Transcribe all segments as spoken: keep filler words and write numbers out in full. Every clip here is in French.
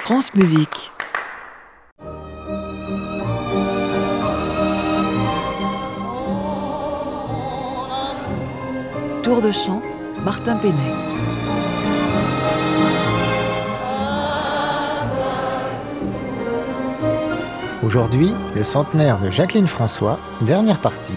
France Musique. Tour de chant, Martin Penet. Aujourd'hui, le centenaire de Jacqueline François, dernière partie.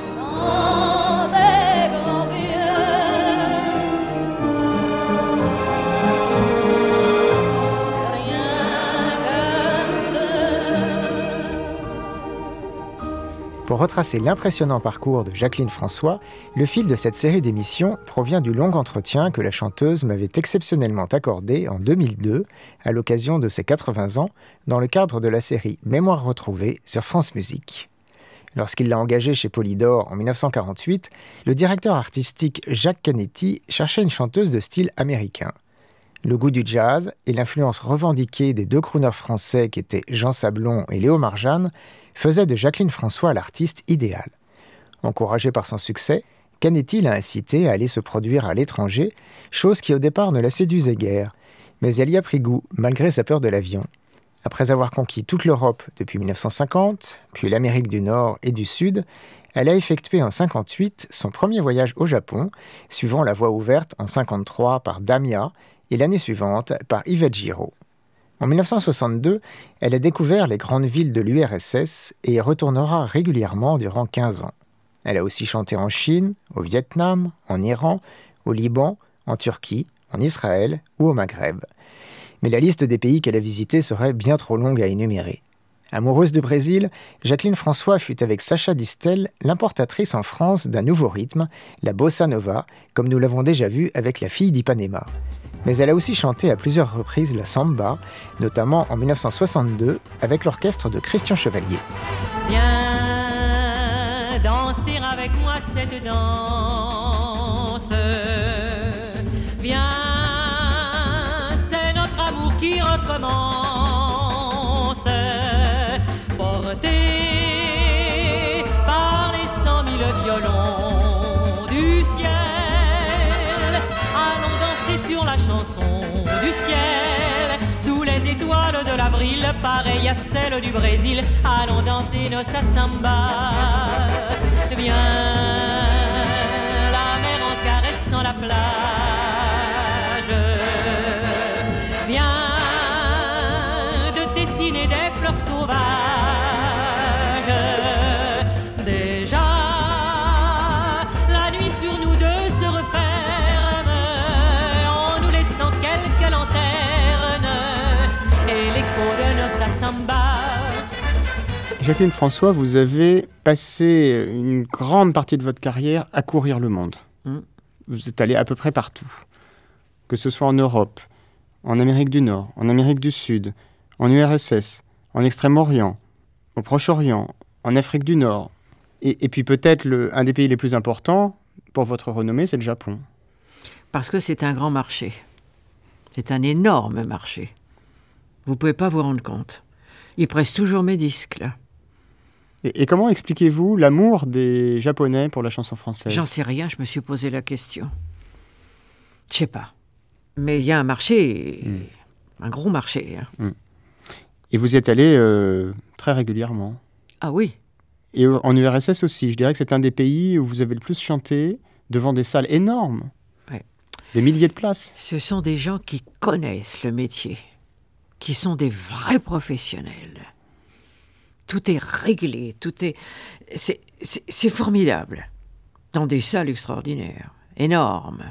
Pour retracer l'impressionnant parcours de Jacqueline François, le fil de cette série d'émissions provient du long entretien que la chanteuse m'avait exceptionnellement accordé en deux mille deux, à l'occasion de ses quatre-vingts ans, dans le cadre de la série Mémoires retrouvées sur France Musique. Lorsqu'il l'a engagée chez Polydor en dix-neuf cent quarante-huit, le directeur artistique Jacques Canetti cherchait une chanteuse de style américain. Le goût du jazz et l'influence revendiquée des deux crooners français qui étaient Jean Sablon et Léo Marjane faisait de Jacqueline François l'artiste idéal. Encouragé par son succès, Canetti l'a incité à aller se produire à l'étranger, chose qui au départ ne la séduisait guère, mais elle y a pris goût malgré sa peur de l'avion. Après avoir conquis toute l'Europe depuis dix-neuf cent cinquante, puis l'Amérique du Nord et du Sud, elle a effectué en dix-neuf cent cinquante-huit son premier voyage au Japon, suivant la voie ouverte en dix-neuf cent cinquante-trois par Damia et l'année suivante par Yvette Giraud. En dix-neuf cent soixante-deux, elle a découvert les grandes villes de l'U R S S et y retournera régulièrement durant quinze ans. Elle a aussi chanté en Chine, au Vietnam, en Iran, au Liban, en Turquie, en Israël ou au Maghreb. Mais la liste des pays qu'elle a visités serait bien trop longue à énumérer. Amoureuse de Brésil, Jacqueline François fut avec Sacha Distel l'importatrice en France d'un nouveau rythme, la bossa nova, comme nous l'avons déjà vu avec La fille d'Ipanema. Mais elle a aussi chanté à plusieurs reprises la samba, notamment en dix-neuf cent soixante-deux avec l'orchestre de Christian Chevalier. Viens danser avec moi cette danse. Viens, c'est notre amour qui recommence. Porté par les cent mille violons du ciel, allons danser sur la chanson du ciel, sous les étoiles de l'avril, pareille à celle du Brésil. Allons danser nos samba. Viens, la mer en caressant la plage. Viens de dessiner des fleurs sauvages. Déjà, la nuit sur nous deux se referme, en nous laissant quelques lanternes et l'écho de nos samba. Jacqueline François, vous avez passé une grande partie de votre carrière à courir le monde. Mm. Vous êtes allé à peu près partout, que ce soit en Europe, en Amérique du Nord, en Amérique du Sud, en U R S S, en Extrême-Orient, au Proche-Orient, en Afrique du Nord. Et, et puis peut-être le, un des pays les plus importants pour votre renommée, c'est le Japon. Parce que c'est un grand marché. C'est un énorme marché. Vous ne pouvez pas vous rendre compte. Ils pressent toujours mes disques, là. Et, et comment expliquez-vous l'amour des Japonais pour la chanson française ? J'en sais rien, je me suis posé la question. Je sais pas. Mais il y a un marché, mm. un gros marché. Hein. Mm. Et vous y êtes allé euh, très régulièrement ? Ah oui. Et en U R S S aussi, je dirais que c'est un des pays où vous avez le plus chanté devant des salles énormes. Ouais. Des milliers de places. Ce sont des gens qui connaissent le métier, qui sont des vrais professionnels. Tout est réglé, tout est... C'est, c'est, c'est formidable. Dans des salles extraordinaires, énormes.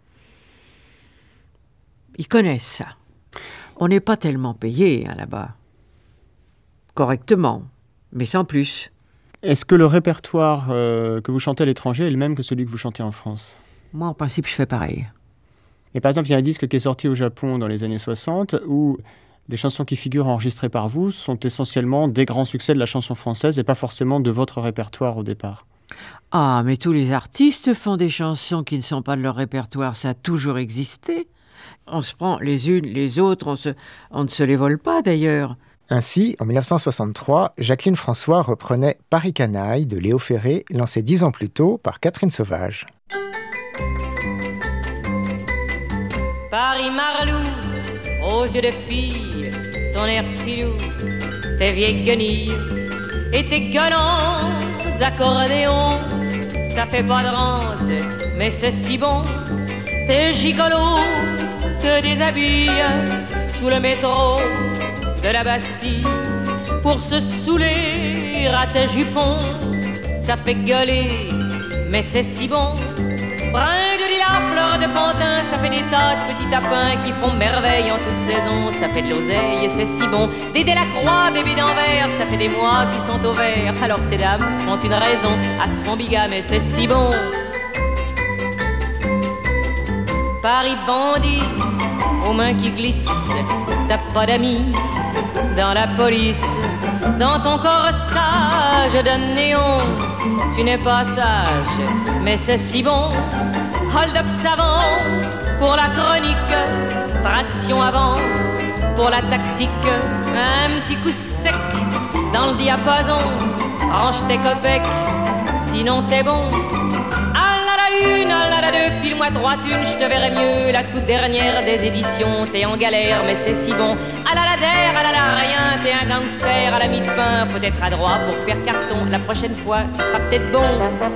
Ils connaissent ça. On n'est pas tellement payé hein, là-bas. Correctement, mais sans plus. Est-ce que le répertoire euh, que vous chantez à l'étranger est le même que celui que vous chantez en France ? Moi, en principe, je fais pareil. Et par exemple, il y a un disque qui est sorti au Japon dans les années soixante où les chansons qui figurent enregistrées par vous sont essentiellement des grands succès de la chanson française et pas forcément de votre répertoire au départ. Ah, mais tous les artistes font des chansons qui ne sont pas de leur répertoire. Ça a toujours existé. On se prend les unes, les autres, on, se, on ne se les vole pas d'ailleurs. Ainsi, en dix-neuf cent soixante-trois, Jacqueline François reprenait Paris Canaille de Léo Ferré, lancé dix ans plus tôt par Catherine Sauvage. Paris Marlou, aux yeux de fille, ton air filou, tes vieilles guenilles et tes gueulants accordéons. Ça fait pas de rente, mais c'est si bon. Tes gigolos te déshabillent sous le métro de la Bastille pour se saouler à tes jupons. Ça fait gueuler, mais c'est si bon. Brin de lilas, fleur de pantin, ça fait des tas de petits tapins qui font merveille en toute saison. Ça fait de l'oseille et c'est si bon. Dédé la croix, bébé d'Anvers, ça fait des mois qu'ils sont au vert. Alors ces dames se font une raison, à se font bigame et c'est si bon. Paris bandit, aux mains qui glissent, t'as pas d'amis dans la police. Dans ton corsage de néon, tu n'es pas sage, mais c'est si bon. Hold-up savant pour la chronique, traction avant pour la tactique. Un petit coup sec dans le diapason, range tes copecs, sinon t'es bon. Ah là là une, ah là là deux, file-moi trois thunes, je te verrai mieux. La toute dernière des éditions, t'es en galère, mais c'est si bon. Ah là là der, ah là là rien, t'es un gangster à la mie de pain. Faut être adroit pour faire carton, la prochaine fois, tu seras peut-être bon.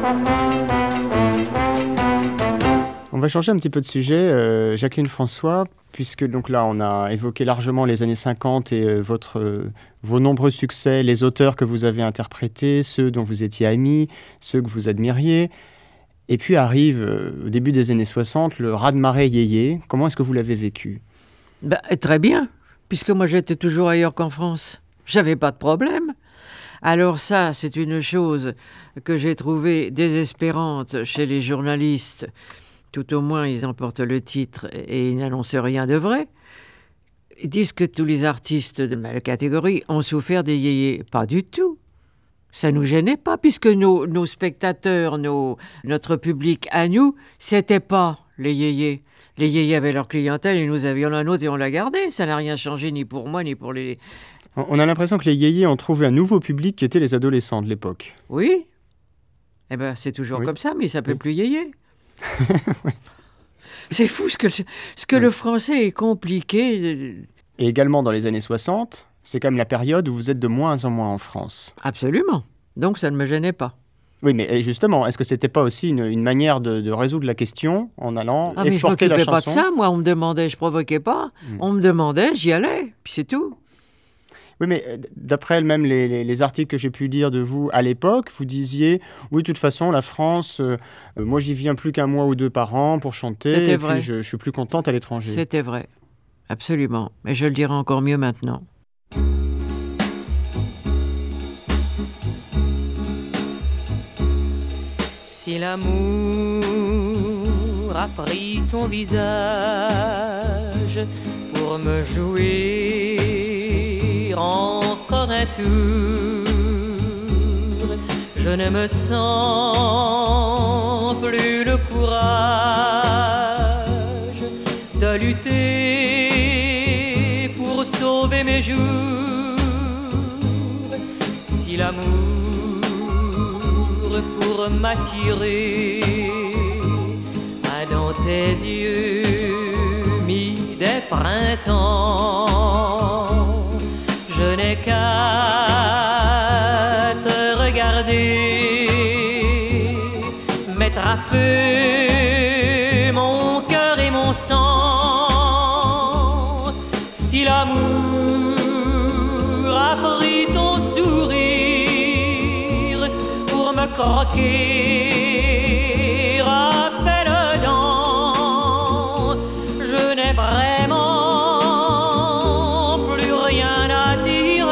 On va changer un petit peu de sujet, euh, Jacqueline François, puisque donc là on a évoqué largement les années cinquante et euh, votre, euh, vos nombreux succès, les auteurs que vous avez interprétés, ceux dont vous étiez amis, ceux que vous admiriez. Et puis arrive euh, au début des années soixante le raz-de-marée yéyé. Comment est-ce que vous l'avez vécu ? Ben, très bien, puisque moi j'étais toujours ailleurs qu'en France. J'avais pas de problème. Alors ça, c'est une chose que j'ai trouvée désespérante chez les journalistes. Tout au moins, ils emportent le titre et ils n'annoncent rien de vrai. Ils disent que tous les artistes de ma catégorie ont souffert des yéyés. Pas du tout. Ça ne nous gênait pas, puisque nos, nos spectateurs, nos, notre public à nous, c'était pas les yéyés. Les yéyés avaient leur clientèle et nous avions la nôtre et on la gardait. Ça n'a rien changé ni pour moi ni pour les... On a l'impression que les yéyés ont trouvé un nouveau public qui était les adolescents de l'époque. Oui. Eh bien, c'est toujours oui. comme ça, mais ça ne s'appelle oui. plus yéyé. Oui. C'est fou ce que, ce que oui. le français est compliqué. Et également dans les années soixante, c'est quand même la période où vous êtes de moins en moins en France. Absolument. Donc ça ne me gênait pas. Oui, mais justement, est-ce que c'était pas aussi une, une manière de, de résoudre la question en allant ah, exporter la chanson ? Je ne m'occupais pas de ça, moi, on me demandait, je provoquais pas. Mmh. On me demandait, j'y allais, puis c'est tout. Oui, mais d'après même les, les, les articles que j'ai pu lire de vous à l'époque, vous disiez, oui, de toute façon, la France, euh, moi, j'y viens plus qu'un mois ou deux par an pour chanter, C'était et vrai. puis je, je suis plus contente à l'étranger. C'était vrai, absolument. Mais je le dirai encore mieux maintenant. Si l'amour a pris ton visage pour me jouer encore un tour, je ne me sens plus le courage de lutter pour sauver mes jours. Si l'amour pour m'attirer a dans tes yeux mis des printemps, je n'ai qu'à te regarder, mettre à feu mon cœur et mon sang. Si l'amour a pris ton sourire pour me croquer à peine dents, je n'ai vraiment plus rien à dire.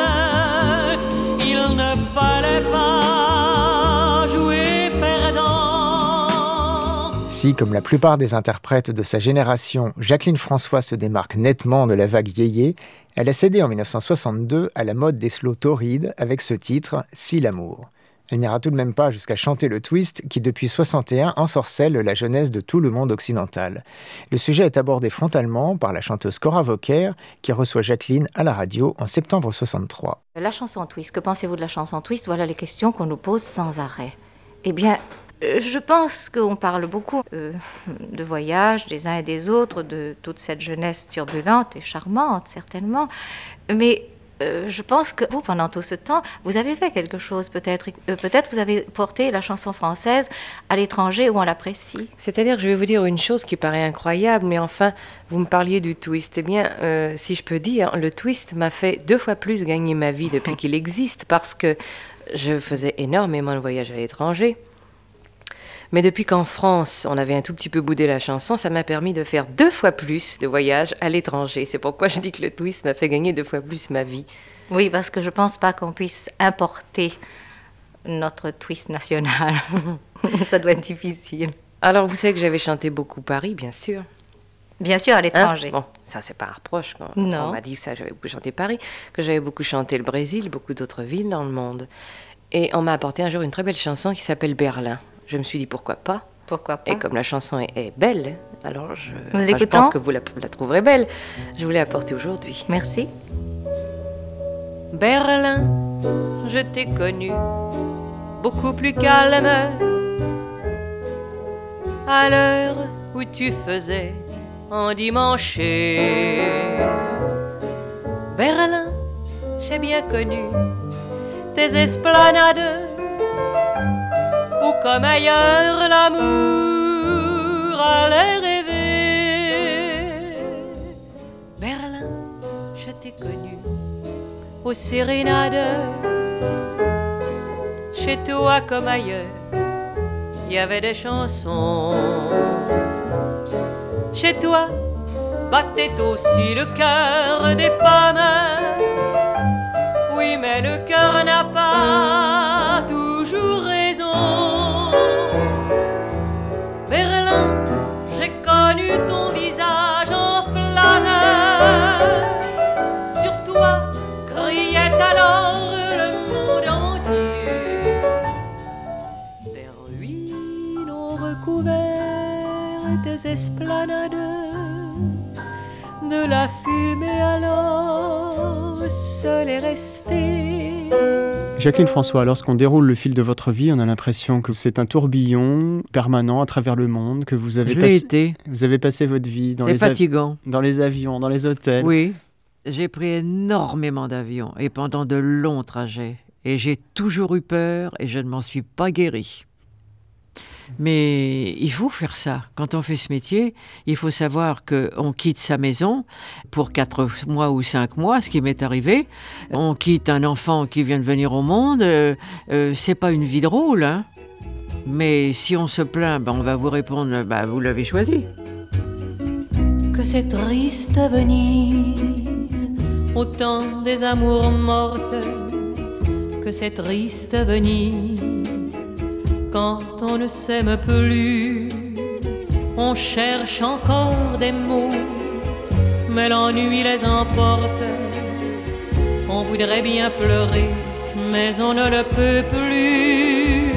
Il ne fallait pas jouer perdant. Si, comme la plupart des interprètes de sa génération, Jacqueline François se démarque nettement de la vague yéyé, elle a cédé en dix-neuf cent soixante-deux à la mode des slow torrides avec ce titre « Si l'amour ». Elle n'ira tout de même pas jusqu'à chanter le twist qui, depuis soixante et un, ensorcelle la jeunesse de tout le monde occidental. Le sujet est abordé frontalement par la chanteuse Cora Vauquer, qui reçoit Jacqueline à la radio en septembre soixante-trois. La chanson twist, que pensez-vous de la chanson twist ? Voilà les questions qu'on nous pose sans arrêt. Eh bien, Je pense qu'on parle beaucoup euh, de voyage des uns et des autres, de toute cette jeunesse turbulente et charmante, certainement. Mais euh, je pense que vous, pendant tout ce temps, vous avez fait quelque chose, peut-être. Euh, peut-être vous avez porté la chanson française à l'étranger où on l'apprécie. C'est-à-dire que je vais vous dire une chose qui paraît incroyable, mais enfin, vous me parliez du twist. Eh bien, euh, si je peux dire, le twist m'a fait deux fois plus gagner ma vie depuis qu'il existe, parce que je faisais énormément de voyages à l'étranger. Mais depuis qu'en France, on avait un tout petit peu boudé la chanson, ça m'a permis de faire deux fois plus de voyages à l'étranger. C'est pourquoi je dis que le twist m'a fait gagner deux fois plus ma vie. Oui, parce que je ne pense pas qu'on puisse importer notre twist national. Ça doit être difficile. Alors, vous savez que j'avais chanté beaucoup Paris, bien sûr. Bien sûr, à l'étranger. Hein? Bon, ça, c'est pas un reproche. Quand non. On m'a dit que ça, j'avais beaucoup chanté Paris, que j'avais beaucoup chanté le Brésil, beaucoup d'autres villes dans le monde. Et on m'a apporté un jour une très belle chanson qui s'appelle Berlin. Je me suis dit pourquoi pas. Pourquoi pas. Et comme la chanson est, est belle, alors je, Nous enfin, je pense que vous la, la trouverez belle. Je vous l'ai apportée aujourd'hui. Merci. Berlin, je t'ai connu beaucoup plus calme à l'heure où tu faisais endimanché. Berlin, j'ai bien connu tes esplanades où comme ailleurs l'amour allait rêver. Berlin, je t'ai connu aux sérénades. Chez toi comme ailleurs, il y avait des chansons. Chez toi battait aussi le cœur des femmes. Oui, mais le cœur n'a pas toujours raison. Berlin, j'ai connu ton visage en flamme. Sur toi criait alors le monde entier. Des ruines ont recouvert tes esplanades. De la fumée alors seule est restée. Jacqueline François, lorsqu'on déroule le fil de votre vie, on a l'impression que c'est un tourbillon permanent à travers le monde, que vous avez, Je passé, l'ai été. vous avez passé votre vie dans C'est les, fatigant. av- dans les avions, dans les hôtels. Oui, j'ai pris énormément d'avions et pendant de longs trajets. Et j'ai toujours eu peur et je ne m'en suis pas guérie. Mais il faut faire ça. Quand on fait ce métier, il faut savoir qu'on quitte sa maison pour quatre mois ou cinq mois, ce qui m'est arrivé. On quitte un enfant qui vient de venir au monde. Euh, euh, c'est pas une vie drôle, hein. Mais si on se plaint, ben on va vous répondre, ben vous l'avez choisi. Que c'est triste Venise, au temps des amours mortes. Que c'est triste Venise, quand on ne s'aime plus, on cherche encore des mots, mais l'ennui les emporte. On voudrait bien pleurer, mais on ne le peut plus.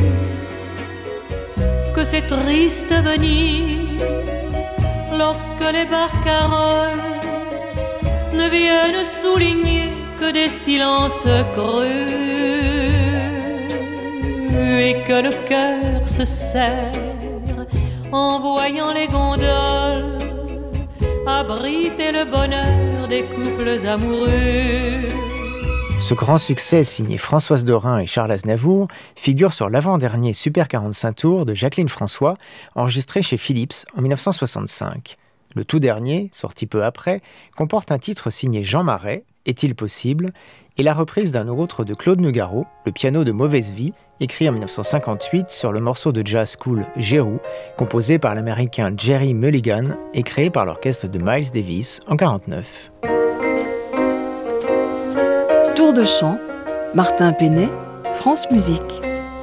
Que c'est triste Venise, lorsque les barcaroles ne viennent souligner que des silences creux. Et que le cœur se serre en voyant les gondoles abriter le bonheur des couples amoureux. Ce grand succès signé Françoise Dorin et Charles Aznavour figure sur l'avant-dernier Super quarante-cinq tours de Jacqueline François, enregistré chez Philips en dix-neuf cent soixante-cinq. Le tout dernier, sorti peu après, comporte un titre signé Jean Marais, Est-il possible ? Et la reprise d'un autre de Claude Nougaro, Le piano de mauvaise vie, écrit en dix-neuf cent cinquante-huit sur le morceau de jazz cool Jérou, composé par l'américain Jerry Mulligan et créé par l'orchestre de Miles Davis en mille neuf cent quarante-neuf. Tour de chant, Martin Penet, France Musique.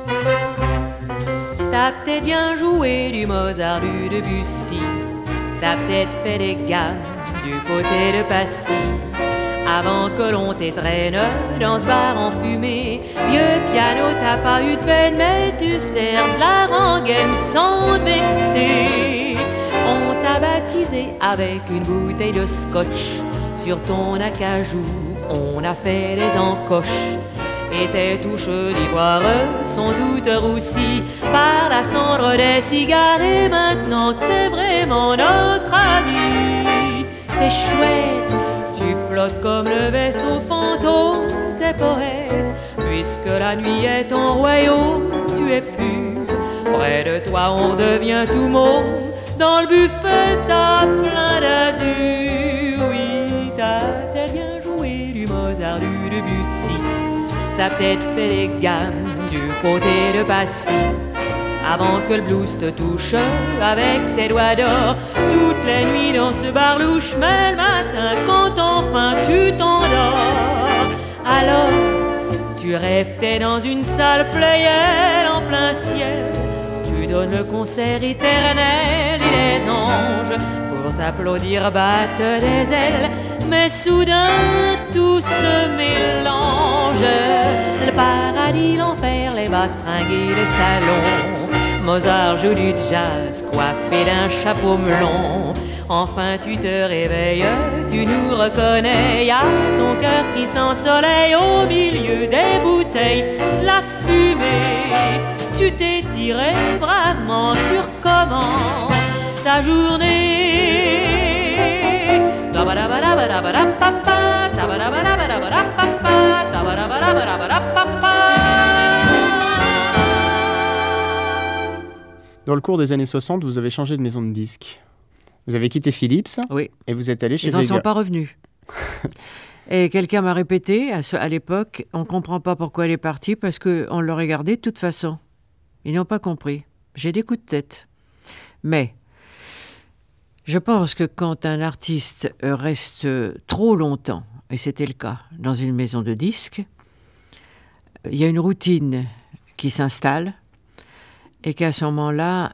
T'as peut-être bien joué du Mozart, du Debussy. T'as peut-être fait des gammes du côté de Passy. Avant que l'on t'étraîne dans ce bar enfumé, vieux piano, t'as pas eu de peine, mais tu sers de la rengaine sans te vexer. On t'a baptisé avec une bouteille de scotch. Sur ton acajou, on a fait des encoches. et tes touches d'ivoire sont toutes roussies par la cendre des cigares. Et maintenant t'es vraiment notre ami. T'es chouette, tu flottes comme le vaisseau fantôme. T'es poète, puisque la nuit est ton royaume. Tu es pur, près de toi on devient tout mauve. Dans le buffet t'as plein d'azur. Oui, ta tête bien joué du Mozart, du Debussy. T'as peut-être fait des gammes du côté de Passy. Avant que le blues te touche avec ses doigts d'or. Toutes les nuits dans ce bar louche, mais le matin quand enfin tu t'endors, alors tu rêves t'es dans une salle pléienne en plein ciel. Tu donnes le concert éternel et les anges pour t'applaudir battent des ailes. Mais soudain tout se mélange, le paradis, l'enfer, les bastringues et les salons. Mozart joue du jazz coiffé d'un chapeau melon. Enfin tu te réveilles, tu nous reconnais. Y'a ton cœur qui s'ensoleille au milieu des bouteilles. La fumée, tu t'es tiré bravement, tu recommences ta journée. Dans le cours des années soixante, vous avez changé de maison de disques. Vous avez quitté Philips oui. et vous êtes allé chez Ils Vega. Ils n'en sont pas revenus. Et quelqu'un m'a répété à, ce, à l'époque, on ne comprend pas pourquoi elle est partie parce qu'on l'aurait gardée de toute façon. Ils n'ont pas compris. J'ai des coups de tête. Mais je pense que quand un artiste reste trop longtemps, et c'était le cas dans une maison de disques, il y a une routine qui s'installe et qu'à ce moment-là,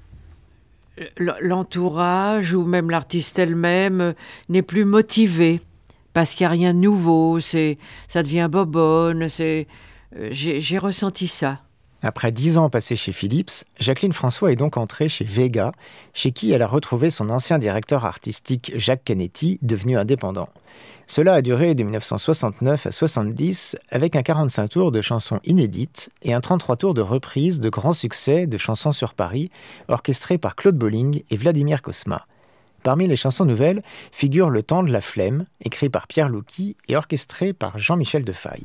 l'entourage ou même l'artiste elle-même n'est plus motivé parce qu'il n'y a rien de nouveau, c'est, ça devient bobonne, c'est, j'ai, j'ai ressenti ça. Après dix ans passés chez Philips, Jacqueline François est donc entrée chez Vega, chez qui elle a retrouvé son ancien directeur artistique Jacques Canetti, devenu indépendant. Cela a duré de dix-neuf cent soixante-neuf à soixante-dix, avec un quarante-cinq tours de chansons inédites et un trente-trois tours de reprises de grands succès de chansons sur Paris, orchestrées par Claude Bolling et Vladimir Cosma. Parmi les chansons nouvelles figure Le temps de la flemme, écrit par Pierre Louky et orchestré par Jean-Michel Defaille.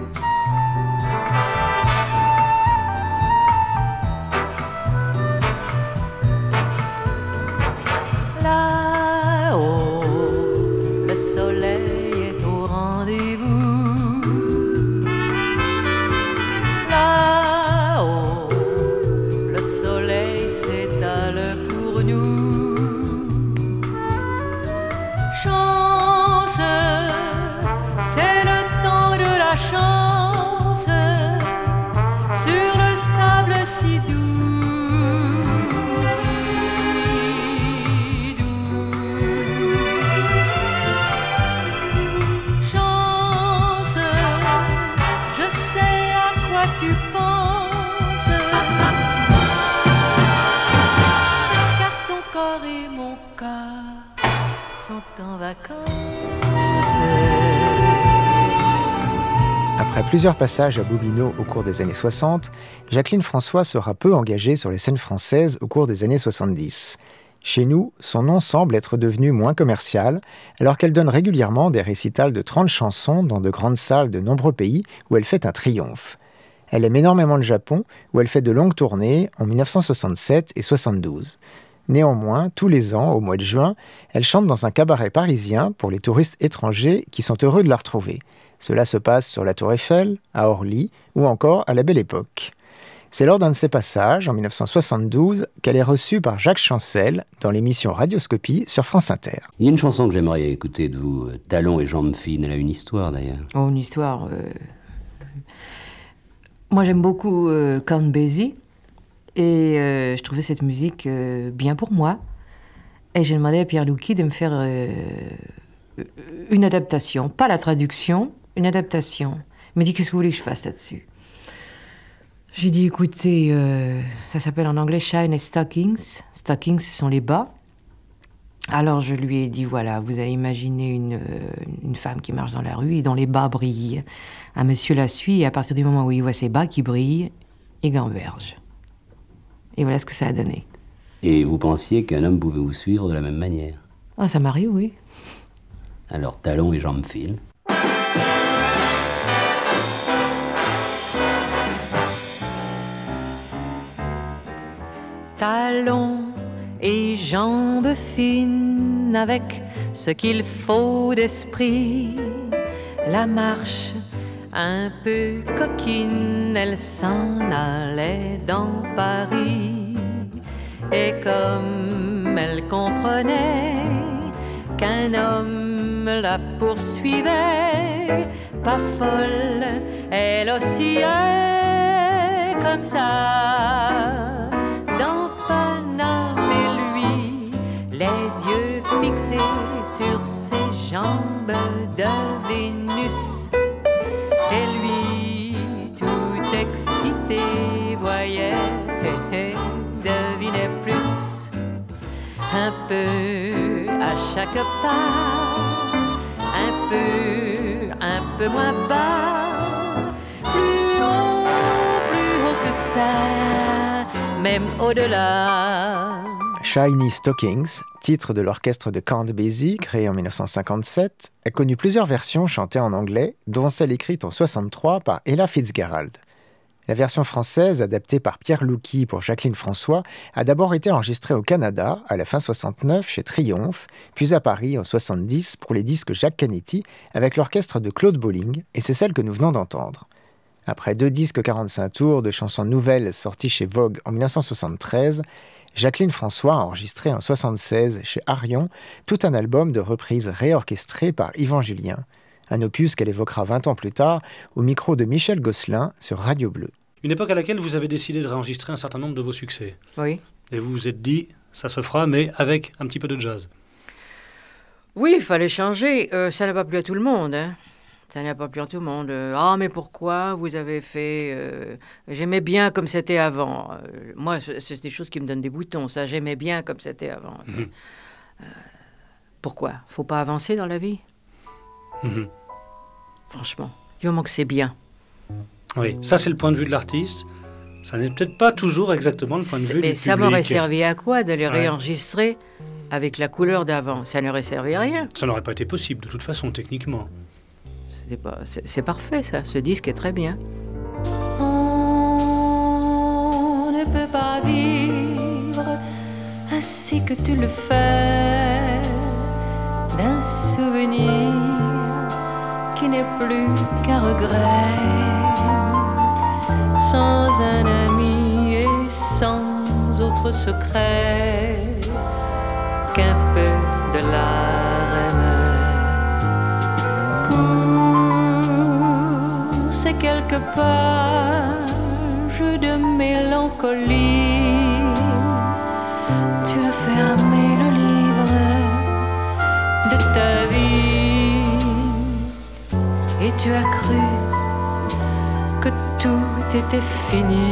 Après plusieurs passages à Bobino au cours des années soixante, Jacqueline François sera peu engagée sur les scènes françaises au cours des années soixante-dix. Chez nous, son nom semble être devenu moins commercial, alors qu'elle donne régulièrement des récitals de trente chansons dans de grandes salles de nombreux pays où elle fait un triomphe. Elle aime énormément le Japon, où elle fait de longues tournées en dix-neuf cent soixante-sept et soixante-douze. Néanmoins, tous les ans, au mois de juin, elle chante dans un cabaret parisien pour les touristes étrangers qui sont heureux de la retrouver. Cela se passe sur la Tour Eiffel, à Orly ou encore à la Belle Époque. C'est lors d'un de ces passages, en dix-neuf cent soixante-douze, qu'elle est reçue par Jacques Chancel dans l'émission Radioscopie sur France Inter. Il y a une chanson que j'aimerais écouter de vous, Talons et jambes fines. Elle a une histoire d'ailleurs. Oh, une histoire. Euh... Moi j'aime beaucoup euh, Count Basie et euh, je trouvais cette musique euh, bien pour moi. Et j'ai demandé à Pierre Louky de me faire euh, une adaptation, pas la traduction, une adaptation. Il m'a dit, qu'est-ce que vous voulez que je fasse là-dessus? J'ai dit, écoutez, euh, ça s'appelle en anglais Shine et Stockings. Stockings, ce sont les bas. Alors je lui ai dit, voilà, vous allez imaginer une, une femme qui marche dans la rue et dont les bas brillent. Un monsieur la suit et à partir du moment où il voit ses bas qui brillent, il gamberge. Et voilà ce que ça a donné. Et vous pensiez qu'un homme pouvait vous suivre de la même manière? Ah, ça m'arrive, oui. Alors talons et jambes fines. Talons et jambes fines avec ce qu'il faut d'esprit. La marche un peu coquine, elle s'en allait dans Paris. Et comme elle comprenait qu'un homme la poursuivait, pas folle, elle oscillait comme ça dans Paname et lui, les yeux fixés sur ses jambes de Vénus. Et lui, tout excité, voyait, devinait plus. Un peu à chaque pas, un peu, un peu moins bas, plus haut, plus haut que ça, même au-delà. Shiny Stockings, titre de l'orchestre de Count Basie, créé en dix-neuf cent cinquante-sept, a connu plusieurs versions chantées en anglais, dont celle écrite en soixante-trois par Ella Fitzgerald. La version française, adaptée par Pierre Louki pour Jacqueline François, a d'abord été enregistrée au Canada, à la fin soixante-neuf, chez Triomphe, puis à Paris en soixante-dix pour les disques Jacques Canetti, avec l'orchestre de Claude Bolling, et c'est celle que nous venons d'entendre. Après deux disques quarante-cinq tours de chansons nouvelles sortis chez Vogue en dix-neuf cent soixante-treize, Jacqueline François a enregistré en soixante-seize chez Arion tout un album de reprises réorchestrées par Yvan Julien, un opus qu'elle évoquera vingt ans plus tard au micro de Michel Gosselin sur Radio Bleu. Une époque à laquelle vous avez décidé de réenregistrer un certain nombre de vos succès. Oui. Et vous vous êtes dit, ça se fera, mais avec un petit peu de jazz. Oui, il fallait changer. Euh, ça n'a pas plu à tout le monde, hein. Ça n'a pas plu à tout le monde. Euh, ah, mais pourquoi vous avez fait... Euh, j'aimais bien comme c'était avant. Euh, moi, c'est des choses qui me donnent des boutons, ça. J'aimais bien comme c'était avant. Mmh. Euh, pourquoi? Faut pas avancer dans la vie? Mmh. Franchement, du moment que c'est bien. Oui, ça c'est le point de vue de l'artiste. Ça n'est peut-être pas toujours exactement le point de vue du mais public. Ça m'aurait servi à quoi d'aller ouais. réenregistrer avec la couleur d'avant? Ça n'aurait servi à rien. Ça n'aurait pas été possible, de toute façon, techniquement. C'est, pas, c'est, c'est parfait, ça. Ce disque est très bien. On ne peut pas vivre ainsi que tu le fais, d'un souvenir qui n'est plus qu'un regret, sans un ami et sans autre secret qu'un peu de larmes. Pour ces quelques pages de mélancolie, tu as fermé le livre de ta vie et tu as cru que tout était fini.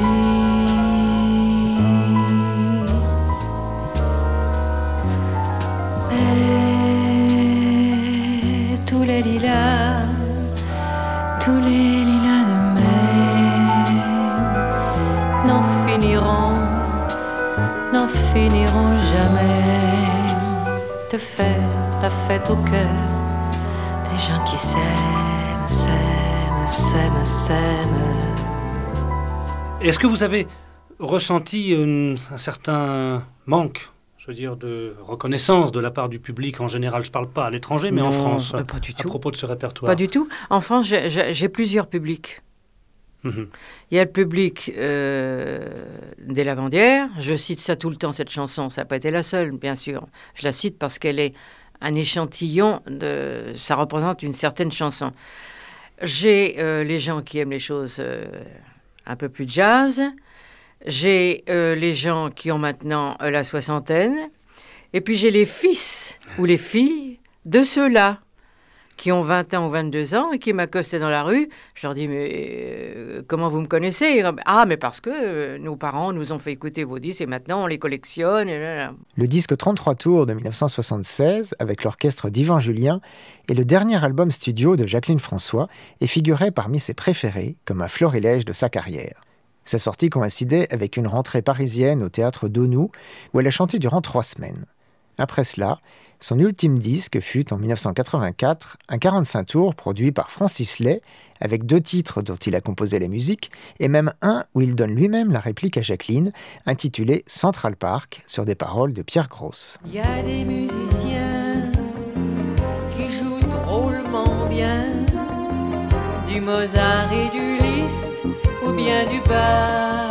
Mais tous les lilas, tous les lilas de mai n'en finiront, n'en finiront jamais de faire la fête au cœur des gens qui s'aiment, s'aiment, s'aiment, s'aiment. Est-ce que vous avez ressenti un, un certain manque, je veux dire, de reconnaissance de la part du public en général? Je ne parle pas à l'étranger, mais non, en France, euh, pas du à tout. propos de ce répertoire. Pas du tout. En France, j'ai, j'ai, j'ai plusieurs publics. Mm-hmm. Il y a le public euh, des Lavandières. Je cite ça tout le temps, cette chanson. Ça n'a pas été la seule, bien sûr. Je la cite parce qu'elle est un échantillon, de, ça représente une certaine chanson. J'ai euh, les gens qui aiment les choses euh, un peu plus jazz. J'ai euh, les gens qui ont maintenant euh, la soixantaine. Et puis j'ai les fils ou les filles de ceux-là qui ont vingt ans ou vingt-deux ans et qui m'accostaient dans la rue. Je leur dis, mais euh, comment vous me connaissez? Ah, mais parce que euh, nos parents nous ont fait écouter vos disques et maintenant on les collectionne. Et là, là. Le disque trente-trois tours de dix-neuf cent soixante-seize, avec l'orchestre d'Yvan Julien, est le dernier album studio de Jacqueline François et figurait parmi ses préférés comme un florilège de sa carrière. Sa sortie coïncidait avec une rentrée parisienne au théâtre d'Aunoux, où elle a chanté durant trois semaines. Après cela, son ultime disque fut en dix-neuf cent quatre-vingt-quatre un quarante-cinq tours produit par Francis Lay, avec deux titres dont il a composé les musiques, et même un où il donne lui-même la réplique à Jacqueline, intitulé Central Park, sur des paroles de Pierre Gross. Il y a des musiciens qui jouent drôlement bien, du Mozart et du Liszt, ou bien du Bach.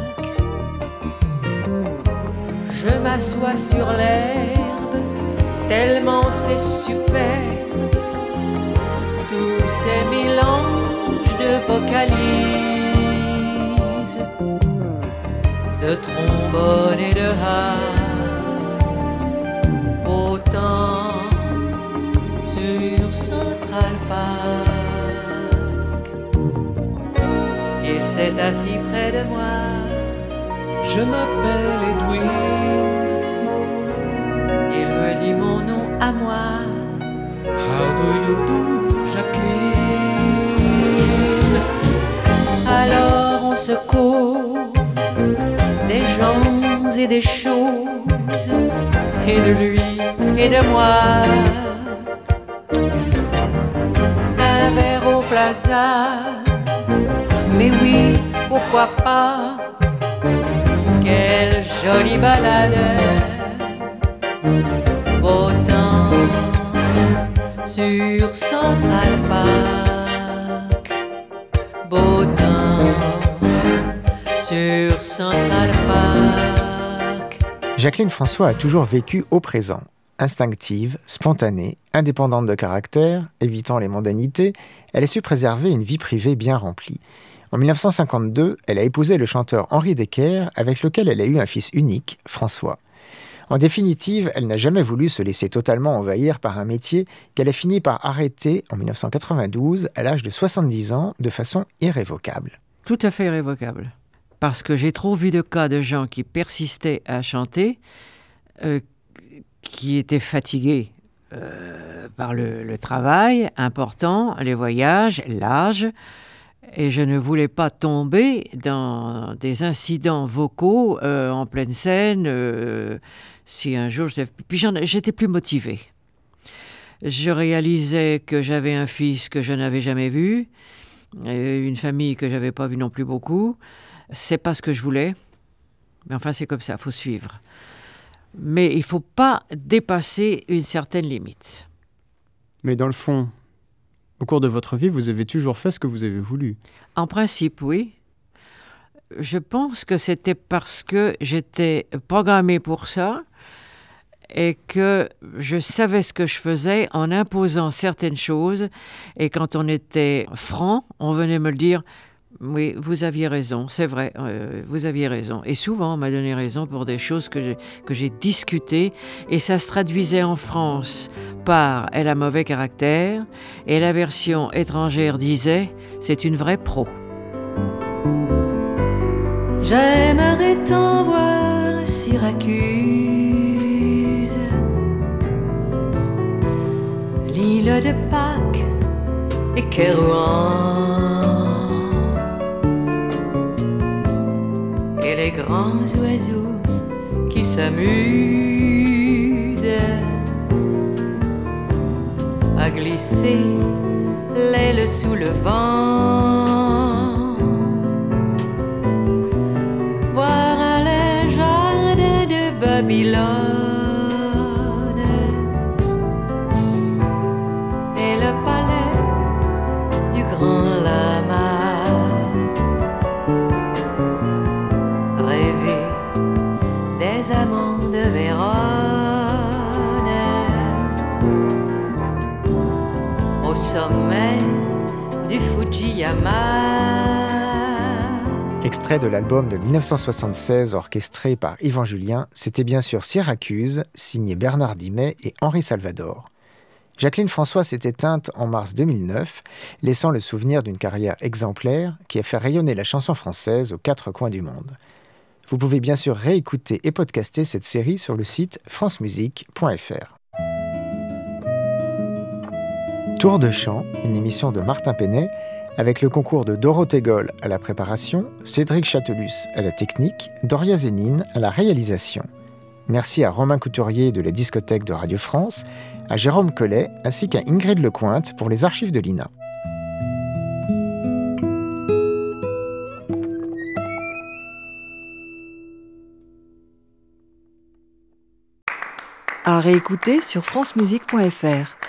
Je m'assois sur l'herbe, tellement c'est superbe, tous ces mélanges de vocalises, de trombone et de harpe, autant sur Central Park. Il s'est assis près de moi. Je m'appelle Edwin. Il me dit mon nom à moi. How do you do, Jacqueline? Alors on se cause des gens et des choses, et de lui et de moi. Un verre au plaza, mais oui, pourquoi pas? Quelle jolie balade, beau temps sur Central Park, beau temps sur Central Park. Jacqueline François a toujours vécu au présent. Instinctive, spontanée, indépendante de caractère, évitant les mondanités, elle a su préserver une vie privée bien remplie. En dix-neuf cent cinquante-deux, elle a épousé le chanteur Henri Decker, avec lequel elle a eu un fils unique, François. En définitive, elle n'a jamais voulu se laisser totalement envahir par un métier qu'elle a fini par arrêter en dix-neuf cent quatre-vingt-douze, à l'âge de soixante-dix ans, de façon irrévocable. Tout à fait irrévocable. Parce que j'ai trop vu de cas de gens qui persistaient à chanter, euh, qui étaient fatigués euh, par le, le travail important, les voyages, l'âge. Et je ne voulais pas tomber dans des incidents vocaux euh, en pleine scène. Euh, si un jour, je... puis j'en... j'étais plus motivée. Je réalisais que j'avais un fils que je n'avais jamais vu, et une famille que j'avais pas vue non plus beaucoup. C'est pas ce que je voulais, mais enfin c'est comme ça, faut suivre. Mais il faut pas dépasser une certaine limite. Mais dans le fond, au cours de votre vie, vous avez toujours fait ce que vous avez voulu. En principe, oui. Je pense que c'était parce que j'étais programmée pour ça et que je savais ce que je faisais en imposant certaines choses. Et quand on était franc, on venait me le dire, oui, vous aviez raison, c'est vrai, euh, vous aviez raison. Et souvent, on m'a donné raison pour des choses que j'ai, que j'ai discutées. Et ça se traduisait en France par « elle a mauvais caractère » et la version étrangère disait « c'est une vraie pro ». J'aimerais tant voir Syracuse, l'île de Pâques et Kérouan, et les grands oiseaux qui s'amusent à glisser l'aile sous le vent, voir les jardins de Babylone et le palais du grand lama, rêver des amants de Vérone au sommet du Fujiyama. Extrait de l'album de dix-neuf cent soixante-seize orchestré par Yvan Julien, c'était bien sûr Syracuse, signé Bernard Dimet et Henri Salvador. Jacqueline François s'est éteinte en mars deux mille neuf, laissant le souvenir d'une carrière exemplaire qui a fait rayonner la chanson française aux quatre coins du monde. Vous pouvez bien sûr réécouter et podcaster cette série sur le site france musique point f r. Tour de chant, une émission de Martin Penet, avec le concours de Dorothée Goll à la préparation, Cédric Chatelus à la technique, Doria Zénine à la réalisation. Merci à Romain Couturier de la discothèque de Radio France, à Jérôme Collet ainsi qu'à Ingrid Lecointe pour les archives de l'I N A. À réécouter sur france musique point f r.